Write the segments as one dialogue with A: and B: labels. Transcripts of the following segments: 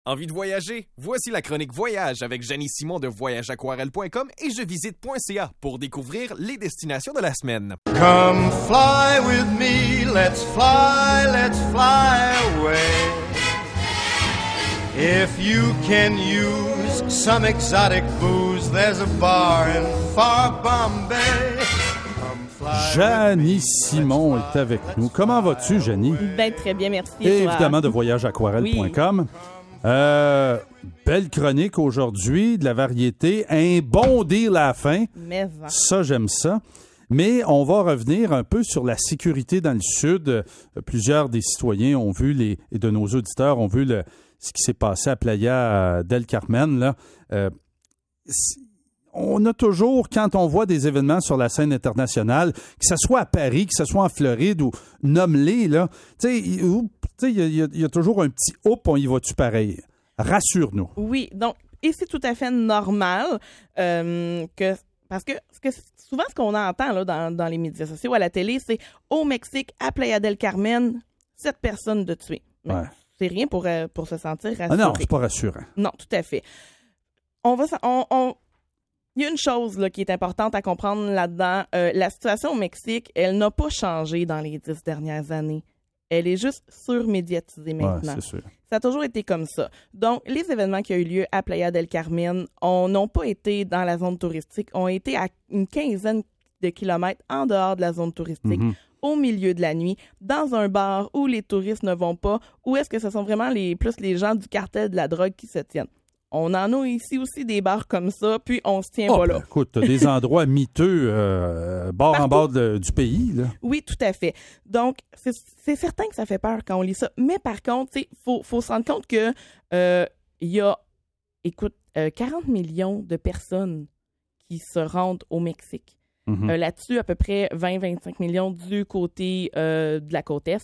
A: Envie de voyager? Voici la chronique Voyage avec Janie Simon de voyageaquarelle.com et jevisite.ca pour découvrir les destinations de la semaine.
B: Come fly with me, let's fly away. If you can use some exotic booze, there's a bar in far Bombay.
C: Janie Simon est avec nous. Comment vas-tu, Janie?
D: Ben, très bien, merci.
C: Et évidemment de voyageaquarelle.com. Belle chronique aujourd'hui, de la variété, un bon deal à la fin.
D: Mais
C: ça, j'aime ça. Mais on va revenir un peu sur la sécurité dans le Sud. Plusieurs des citoyens ont vu, et de nos auditeurs ont vu ce qui s'est passé à Playa del Carmen. Là. On a toujours, quand on voit des événements sur la scène internationale, que ce soit à Paris, que ce soit en Floride ou nomme-les, là, il y a toujours un petit « hop, on y va-tu pareil ». Rassure-nous.
D: Oui, donc, et c'est tout à fait normal parce que souvent ce qu'on entend là, dans les médias sociaux, à la télé, c'est « Au Mexique, à Playa del Carmen, 7 personnes de tuées ».
C: Ouais.
D: C'est rien pour se sentir rassuré.
C: Ah non, c'est pas rassurant.
D: Non, tout à fait. Il y a une chose là, qui est importante à comprendre là-dedans. La situation au Mexique, elle n'a pas changé dans les 10 dernières années. Elle est juste surmédiatisée maintenant.
C: Ouais, c'est sûr.
D: Ça a toujours été comme ça. Donc, les événements qui ont eu lieu à Playa del Carmen n'ont pas été dans la zone touristique, ont été à une quinzaine de kilomètres en dehors de la zone touristique, au milieu de la nuit, dans un bar où les touristes ne vont pas, ou est-ce que ce sont vraiment plus les gens du cartel de la drogue qui se tiennent? On en a ici aussi des bars comme ça, puis on se tient pas là.
C: Écoute, t'as des endroits miteux bord en bord du pays, là.
D: Oui, tout à fait. Donc, c'est certain que ça fait peur quand on lit ça. Mais par contre, il faut se rendre compte que il y a, 40 millions de personnes qui se rendent au Mexique. Là-dessus, à peu près 20-25 millions du côté de la côte Est.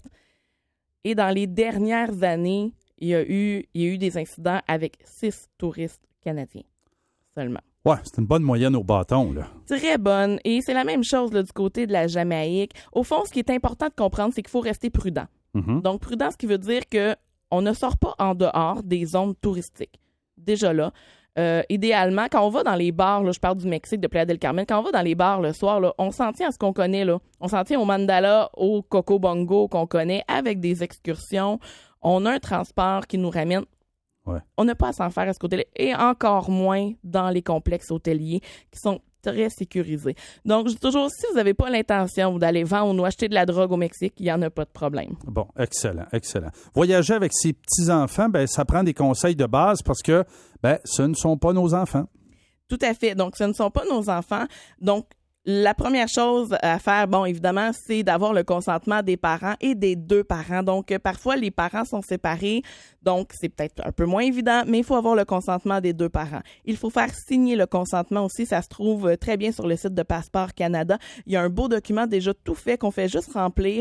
D: Et dans les dernières années, il y a eu des incidents avec 6 touristes canadiens seulement.
C: Ouais, c'est une bonne moyenne au bâton, là.
D: Très bonne. Et c'est la même chose là, du côté de la Jamaïque. Au fond, ce qui est important de comprendre, c'est qu'il faut rester prudent. Donc, prudent, ce qui veut dire qu'on ne sort pas en dehors des zones touristiques. Déjà là, idéalement, quand on va dans les bars, là, je parle du Mexique, de Playa del Carmen, quand on va dans les bars le soir, là, on s'en tient à ce qu'on connaît. Là. On s'en tient au Mandala, au Coco Bongo qu'on connaît, avec des excursions. On a un transport qui nous ramène.
C: Ouais.
D: On n'a pas à s'en faire à ce côté-là. Et encore moins dans les complexes hôteliers qui sont très sécurisés. Donc, je dis toujours, si vous n'avez pas l'intention d'aller vendre ou acheter de la drogue au Mexique, il n'y en a pas de problème.
C: Bon, excellent, excellent. Voyager avec ses petits-enfants, ça prend des conseils de base parce que ce ne sont pas nos enfants.
D: Tout à fait. Donc, ce ne sont pas nos enfants. Donc, la première chose à faire, évidemment, c'est d'avoir le consentement des parents et des 2 parents. Donc, parfois, les parents sont séparés, donc c'est peut-être un peu moins évident, mais il faut avoir le consentement des 2 parents. Il faut faire signer le consentement aussi, ça se trouve très bien sur le site de Passeport Canada. Il y a un beau document déjà tout fait qu'on fait juste remplir.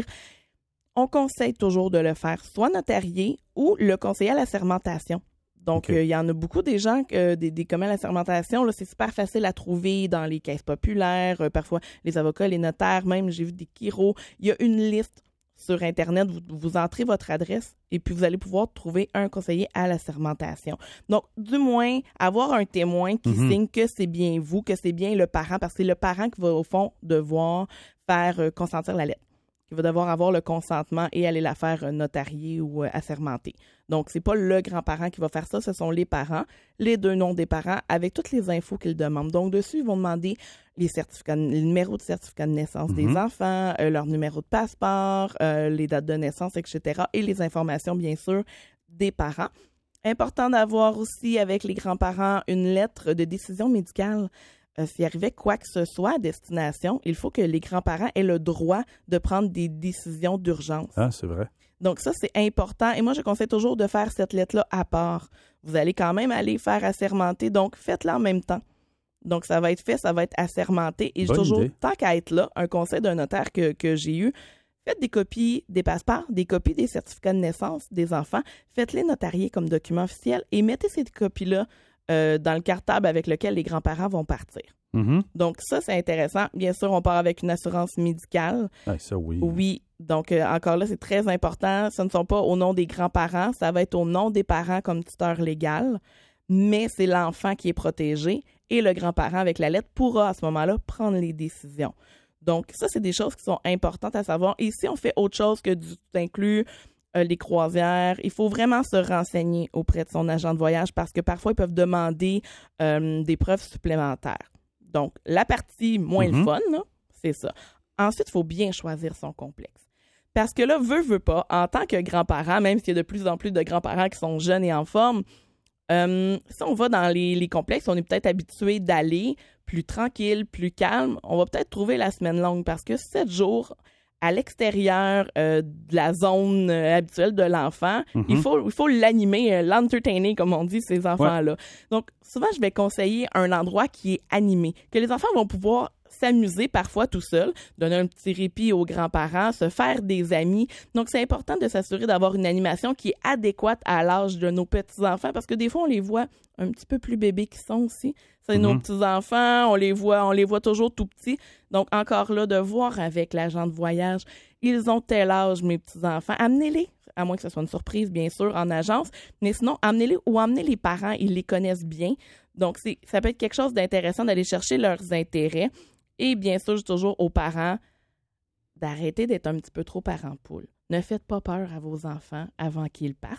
D: On conseille toujours de le faire soit notarié ou le conseiller à la sermentation. Donc, il y en a beaucoup des gens, des communs à la sermentation, là, c'est super facile à trouver dans les caisses populaires, parfois les avocats, les notaires, même j'ai vu des chiros. Il y a une liste sur Internet, vous entrez votre adresse et puis vous allez pouvoir trouver un conseiller à la sermentation. Donc, du moins, avoir un témoin qui signe que c'est bien vous, que c'est bien le parent, parce que c'est le parent qui va au fond devoir faire consentir la lettre, qui va devoir avoir le consentement et aller la faire notarier ou assermenter. Donc, c'est pas le grand-parent qui va faire ça, ce sont les parents, les 2 noms des parents, avec toutes les infos qu'ils demandent. Donc, dessus, ils vont demander les numéros de certificat de naissance des enfants, leur numéro de passeport, les dates de naissance, etc. et les informations, bien sûr, des parents. Important d'avoir aussi, avec les grands-parents, une lettre de décision médicale. S'il arrivait quoi que ce soit à destination, il faut que les grands-parents aient le droit de prendre des décisions d'urgence.
C: Ah, c'est vrai.
D: Donc ça, c'est important. Et moi, je conseille toujours de faire cette lettre-là à part. Vous allez quand même aller faire assermenter, donc faites-la en même temps. Donc, ça va être fait, ça va être assermenté. Et j'ai toujours, tant qu'à être là, un conseil d'un notaire que j'ai eu, faites des copies des passeports, des copies des certificats de naissance des enfants, faites-les notarier comme document officiel et mettez ces copies-là dans le cartable avec lequel les grands-parents vont partir. Donc, ça, c'est intéressant. Bien sûr, on part avec une assurance médicale.
C: Ah, ça, oui.
D: Oui, Donc, encore là, c'est très important. Ce ne sont pas au nom des grands-parents, ça va être au nom des parents comme tuteur légal, mais c'est l'enfant qui est protégé et le grand-parent, avec la lettre, pourra à ce moment-là prendre les décisions. Donc, ça, c'est des choses qui sont importantes à savoir. Et si on fait autre chose que du tout inclus, les croisières, il faut vraiment se renseigner auprès de son agent de voyage parce que parfois, ils peuvent demander des preuves supplémentaires. Donc, la partie moins le fun, là, c'est ça. Ensuite, il faut bien choisir son complexe. Parce que là, veut pas, en tant que grand-parent, même s'il y a de plus en plus de grands-parents qui sont jeunes et en forme, si on va dans les complexes, on est peut-être habitué d'aller plus tranquille, plus calme. On va peut-être trouver la semaine longue parce que 7 jours à l'extérieur de la zone habituelle de l'enfant, il faut l'animer, l'entertainer, comme on dit, ces enfants-là. Ouais. Donc, souvent, je vais conseiller un endroit qui est animé, que les enfants vont pouvoir s'amuser parfois tout seuls, donner un petit répit aux grands-parents, se faire des amis. Donc, c'est important de s'assurer d'avoir une animation qui est adéquate à l'âge de nos petits-enfants parce que des fois, on les voit un petit peu plus bébés qu'ils sont aussi. C'est nos petits-enfants, on les voit toujours tout petits. Donc, encore là, de voir avec l'agent de voyage, ils ont tel âge, mes petits-enfants. Amenez-les, à moins que ce soit une surprise, bien sûr, en agence. Mais sinon, amenez-les ou amenez les parents, ils les connaissent bien. Donc, ça peut être quelque chose d'intéressant d'aller chercher leurs intérêts. Et bien sûr, toujours aux parents d'arrêter d'être un petit peu trop parents-poules. Ne faites pas peur à vos enfants avant qu'ils partent.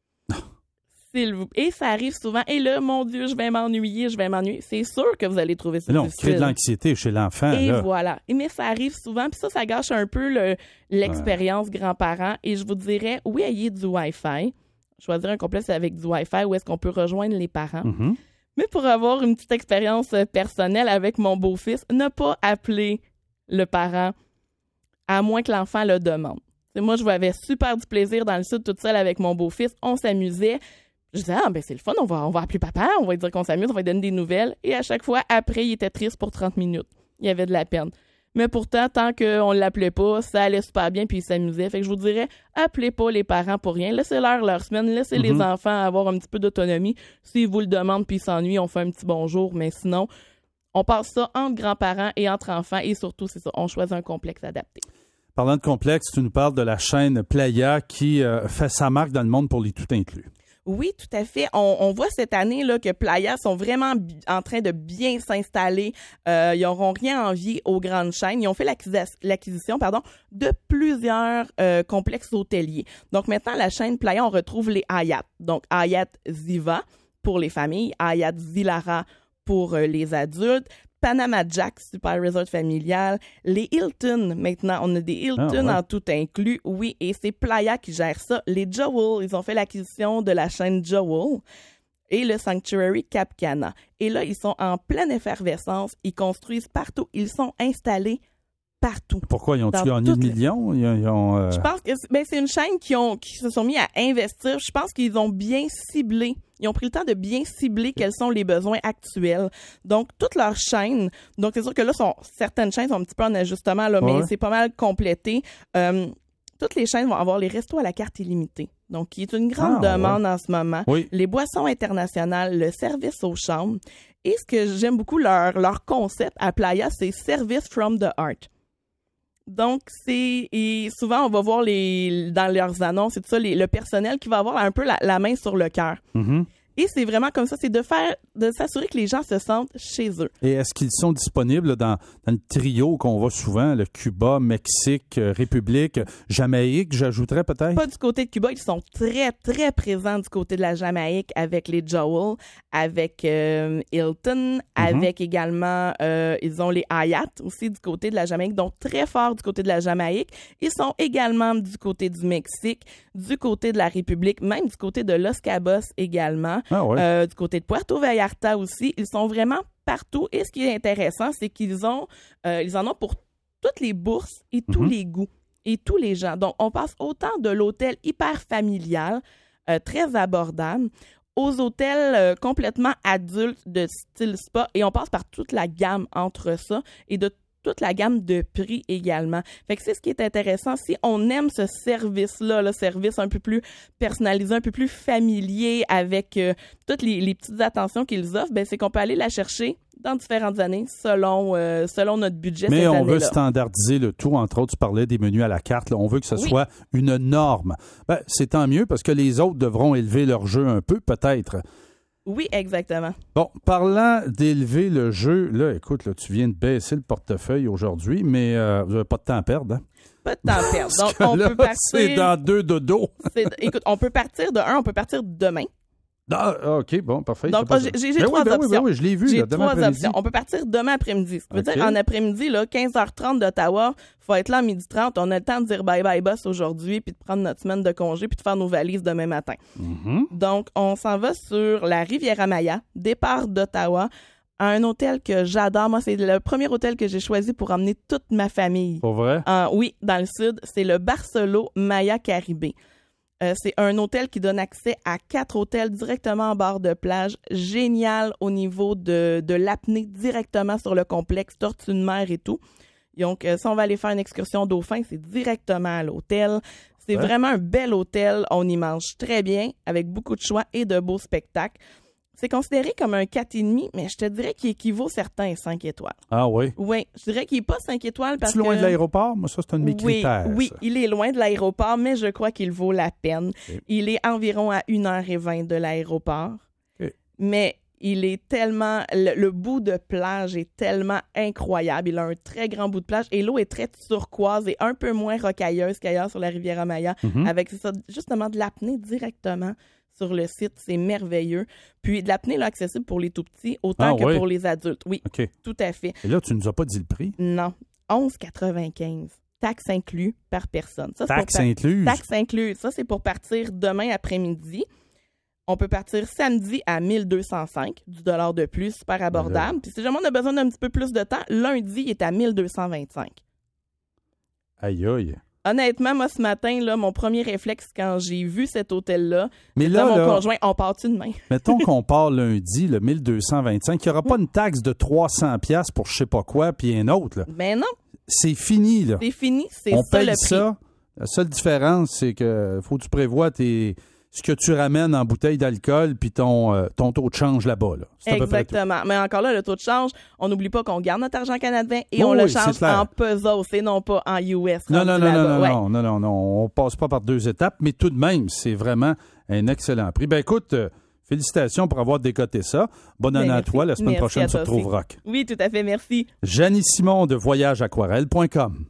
D: Et ça arrive souvent. Et là, mon Dieu, je vais m'ennuyer. C'est sûr que vous allez trouver ça difficile.
C: On crée de l'anxiété chez l'enfant.
D: Et là. Voilà. Mais ça arrive souvent. Puis ça gâche un peu l'expérience grands-parents. Et je vous dirais, oui, ayez du Wi-Fi. Choisir un complexe avec du Wi-Fi où est-ce qu'on peut rejoindre les parents. Mais pour avoir une petite expérience personnelle avec mon beau-fils, ne pas appeler le parent à moins que l'enfant le demande. Moi, je avais super du plaisir dans le sud toute seule avec mon beau-fils. On s'amusait. Je disais, c'est le fun, on va appeler papa, on va lui dire qu'on s'amuse, on va lui donner des nouvelles. Et à chaque fois, après, il était triste pour 30 minutes. Il avait de la peine. Mais pourtant, tant qu'on ne l'appelait pas, ça allait super bien puis il s'amusait. Fait que je vous dirais, appelez pas les parents pour rien. Laissez-leur leur semaine, laissez les enfants avoir un petit peu d'autonomie. S'ils vous le demandent puis ils s'ennuient, on fait un petit bonjour. Mais sinon, on passe ça entre grands-parents et entre enfants. Et surtout, c'est ça, on choisit un complexe adapté.
C: Parlant de complexe, tu nous parles de la chaîne Playa qui fait sa marque dans le monde pour les tout inclus.
D: Oui, tout à fait. On voit cette année là que Playa sont vraiment en train de bien s'installer. Ils n'auront rien envié aux grandes chaînes. Ils ont fait l'acquisition de plusieurs complexes hôteliers. Donc maintenant, la chaîne Playa, on retrouve les Hyatt. Donc Hyatt Ziva pour les familles, Hyatt Zilara pour les adultes, Panama Jack, super resort familial, les Hilton, maintenant, on a des Hilton en tout inclus, oui, et c'est Playa qui gère ça. Les Jewel, ils ont fait l'acquisition de la chaîne Jewel et le Sanctuary Cap Cana. Et là, ils sont en pleine effervescence, ils construisent partout, ils sont installés partout.
C: Pourquoi? Ils ont-tu gagné 1 million?
D: Je pense que c'est une chaîne qui se sont mis à investir. Je pense qu'ils ont bien ciblé. Ils ont pris le temps de bien cibler quels sont les besoins actuels. Donc, toutes leurs chaînes, donc c'est sûr que là, certaines chaînes sont un petit peu en ajustement, là, mais c'est pas mal complété. Toutes les chaînes vont avoir les restos à la carte illimitée. Donc, qui est une grande demande en ce moment. Oui. Les boissons internationales, le service aux chambres. Et ce que j'aime beaucoup, leur concept à Playa, c'est « Service from the Heart ». Donc, et souvent, on va voir dans leurs annonces et tout ça, le personnel qui va avoir un peu la main sur le cœur. Et c'est vraiment comme ça, c'est de s'assurer que les gens se sentent chez eux.
C: Et est-ce qu'ils sont disponibles dans le trio qu'on voit souvent, le Cuba, Mexique, République, Jamaïque, j'ajouterais peut-être?
D: Pas du côté de Cuba, ils sont très, très présents du côté de la Jamaïque avec les Jewel, avec Hilton, avec également, ils ont les Hyatt aussi du côté de la Jamaïque, donc très fort du côté de la Jamaïque. Ils sont également du côté du Mexique, du côté de la République, même du côté de Los Cabos également. Du côté de Puerto Vallarta aussi. Ils sont vraiment partout. Et ce qui est intéressant, c'est qu'ils en ont pour toutes les bourses et tous les goûts et tous les gens. Donc, on passe autant de l'hôtel hyper familial, très abordable, aux hôtels complètement adultes de style spa. Et on passe par toute la gamme entre ça et de toute la gamme de prix également. Fait que c'est ce qui est intéressant. Si on aime ce service-là, le service un peu plus personnalisé, un peu plus familier avec toutes les petites attentions qu'ils offrent, c'est qu'on peut aller la chercher dans différentes années, selon notre budget.
C: Mais
D: cette
C: on veut
D: année-là.
C: standardiser le tout. Entre autres, tu parlais des menus à la carte. Là. On veut que ce
D: Oui.
C: soit une norme. Ben, c'est tant mieux parce que les autres devront élever leur jeu un peu, peut-être.
D: Oui, exactement.
C: Bon, parlant d'élever le jeu, là, écoute, là, tu viens de baisser le portefeuille aujourd'hui, mais vous n'avez pas de temps à perdre. Hein?
D: Pas de temps à perdre. Donc,
C: Parce que
D: on
C: là,
D: peut partir...
C: c'est dans 2 dodos.
D: Écoute, on peut partir on peut partir demain.
C: Ah, OK, bon, parfait.
D: Donc, j'ai trois options.
C: Oui, je l'ai vu,
D: J'ai
C: là, demain
D: 3
C: après-midi.
D: options. On peut partir demain après-midi. Ce qui veut
C: OK.
D: dire, en après-midi, là, 15h30 d'Ottawa, faut être là à 12h30. On a le temps de dire bye-bye boss aujourd'hui, puis de prendre notre semaine de congé, puis de faire nos valises demain matin.
C: Mm-hmm.
D: Donc, on s'en va sur la Riviera-Maya, départ d'Ottawa, à un hôtel que j'adore. Moi, c'est le premier hôtel que j'ai choisi pour emmener toute ma famille.
C: Pour vrai?
D: Oui, dans le sud. C'est le Barcelo Maya Caribé. C'est un hôtel qui donne accès à 4 hôtels directement en bord de plage. Génial au niveau de l'apnée directement sur le complexe, tortue de mer et tout. Donc, si on va aller faire une excursion dauphin, c'est directement à l'hôtel. C'est
C: Ouais.
D: vraiment un bel hôtel. On y mange très bien, avec beaucoup de choix et de beaux spectacles. C'est considéré comme un 4,5, mais je te dirais qu'il équivaut certains 5 étoiles.
C: Ah oui.
D: Oui, je dirais qu'il n'est pas 5 étoiles parce
C: Es-tu loin
D: que...
C: de l'aéroport? Moi, ça, c'est un de mes critères.
D: Oui,
C: ça.
D: il est loin de l'aéroport, mais je crois qu'il vaut la peine.
C: OK.
D: Il est environ à 1h20 de l'aéroport.
C: OK.
D: Mais il est tellement... Le bout de plage est tellement incroyable. Il a un très grand bout de plage et l'eau est très turquoise et un peu moins rocailleuse qu'ailleurs sur la Riviera-Maya.
C: Mhm.
D: Avec, c'est ça, justement, de l'apnée directement sur le site. C'est merveilleux. Puis de l'apnée là, accessible pour les tout-petits autant que
C: oui.
D: pour les adultes. Oui,
C: OK.
D: tout à fait.
C: Et là, tu nous as pas dit le prix.
D: Non. 11,95. Taxe inclus par personne. Ça, c'est
C: Taxe
D: pour
C: incluse.
D: Taxe incluse. Ça, c'est pour partir demain après-midi. On peut partir samedi à 1205, du dollar de plus, super abordable. Puis si jamais on a besoin d'un petit peu plus de temps, lundi, il est à 1225.
C: Aïe, aïe.
D: Honnêtement, moi, ce matin, là, mon premier réflexe quand j'ai vu cet hôtel-là,
C: Mais
D: c'était
C: là,
D: mon
C: là,
D: conjoint, on part-tu demain?
C: mettons qu'on part lundi, le 1225, il n'y aura pas une taxe de 300$ pour je sais pas quoi, puis un autre. Là.
D: Ben non,
C: C'est fini, là.
D: c'est fini, c'est
C: On
D: ça
C: paye
D: le prix.
C: ça. La seule différence, c'est que faut que tu prévois ce que tu ramènes en bouteille d'alcool puis ton taux de change là-bas. Là. C'est à peu près tout.
D: Exactement. Mais encore là, le taux de change, on n'oublie pas qu'on garde notre argent canadien et
C: Oui,
D: on le
C: oui,
D: change
C: c'est clair.
D: en pesos et non pas en US.
C: Non,
D: rendu
C: non, non,
D: là-bas.
C: non,
D: Ouais.
C: non, on passe pas par 2 étapes, mais tout de même, c'est vraiment un excellent prix. Ben écoute, félicitations pour avoir décoté ça. Bonne année à
D: merci.
C: toi. La semaine
D: Merci
C: prochaine
D: à
C: sur
D: toi aussi.
C: Trouve Rock.
D: Oui, tout à fait. Merci.
C: Janie Simon de voyageaquarelle.com.